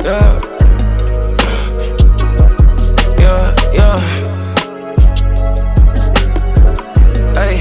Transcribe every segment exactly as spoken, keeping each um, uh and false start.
Yeah, yeah, yeah. Hey,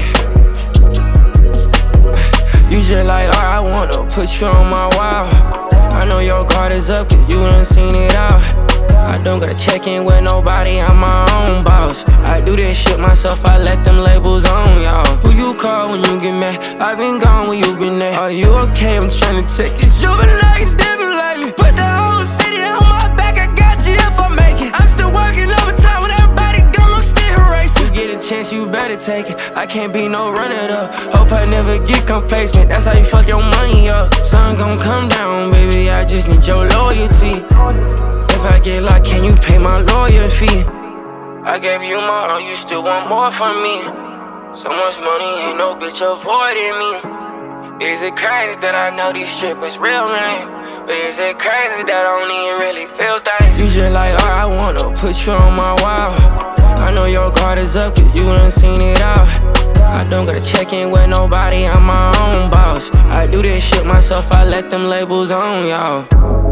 you just like, oh, I wanna put you on my wall. I know your guard is up, cause you done seen it all. I don't gotta check in with nobody, I'm my own boss. I do this shit myself, I let them labels on, y'all. Who you call when you get mad? I been gone when you been there. Are you okay? I'm tryna take this. You been like different lately. Put the whole city on my back, I got you if I make it. I'm still working overtime when everybody gone, I'm still racing. You get a chance, you better take it. I can't be no runner up. Hope I never get complacent, that's how you fuck your money up. Sun gon' come down, baby, I just need your loyalty. If I get locked, can you pay my lawyer fee? I gave you my all, you still want more from me. So much money, ain't no bitch avoiding me. Is it crazy that I know these strippers' real name? But is it crazy that I don't even really feel things? You just like, oh, I wanna put you on my wall. I know your guard is up, cause you done seen it all. I don't gotta check in with nobody, I'm my own boss. I do this shit myself, I let them labels on, y'all.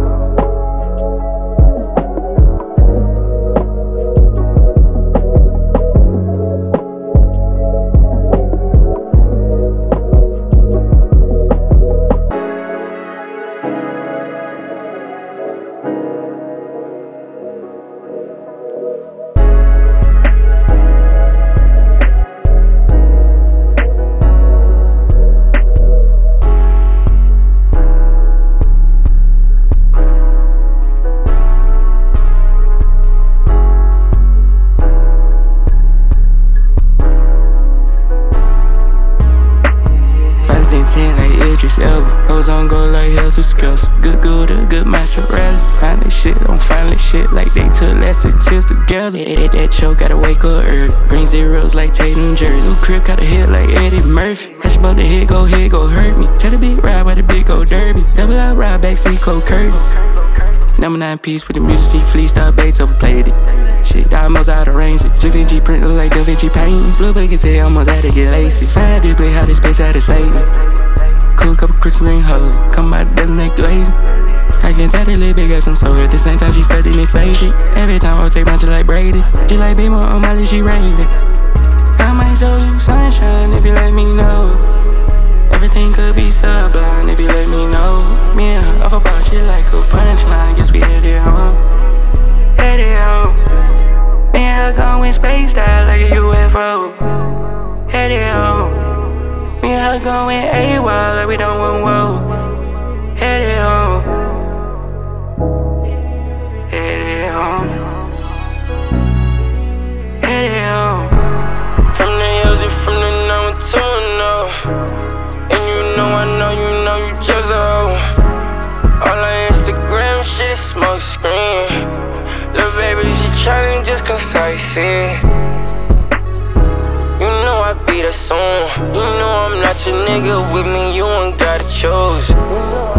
ten like Idris Elba. Hoes on go like hell to scales. Good Gouda, good mozzarella. Finally shit on finally shit like they took lesson tears together. That, that choke gotta wake up early. Green zeros like Tatum Jersey. New crib got a hit like Eddie Murphy. Catch about the hit, go hit, go hurt me. Tell the big ride by the big old derby. Double out ride backseat, cold curtain. Number nine piece with the music, see freestyle baits overplayed it. Shit, almost out of range. Da Vinci print look like Da Vinci paintings. Blue bug say almost had to get lazy. Find this play how this space out of saving. Cool couple crisp green hoes. Come out the desert, they glazing. I can tell the little big ass on so at the same time she studying this lady. Every time I take my just like Brady. Just like Beamer on my list, she raving. I might show you sunshine if you let me know. Everything could be sublime if you let me know. Me and her off about shit like a punchline. Guess we headed home. Headed home. Me and her going spaced out like a U F O. Headed home. Me and her going AWOL like we don't want woe. Headed home. Headed home. Headed home. From the hills, you from the number two, no. And you know, I know, you know, you just a hoe. All on Instagram, shit is smoke screen. Lil' baby, she tryna just come sightseeing. You know I beat her soon. You know I'm not your nigga, with me you ain't gotta choose.